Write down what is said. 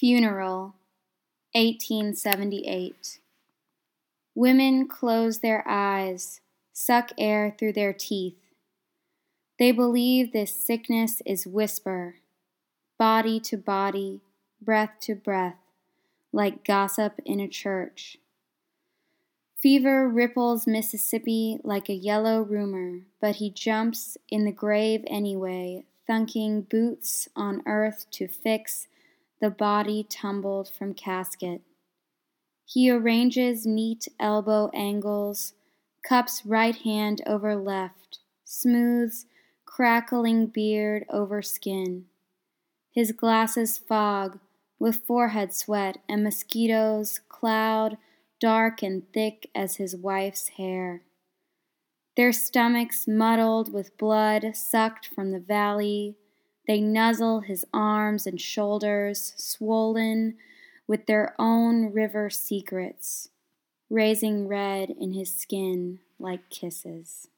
Funeral, 1878. Women close their eyes, suck air through their teeth. They believe this sickness is whisper, body to body, breath to breath, like gossip in a church. Fever ripples Mississippi like a yellow rumor, but he jumps in the grave anyway, thunking boots on earth to fix the body tumbled from casket. He arranges neat elbow angles, cups right hand over left, smooths crackling beard over skin. His glasses fog with forehead sweat, and mosquitoes cloud dark and thick as his wife's hair. Their stomachs muddled with blood sucked from the valley, they nuzzle his arms and shoulders, swollen with their own river secrets, raising red in his skin like kisses.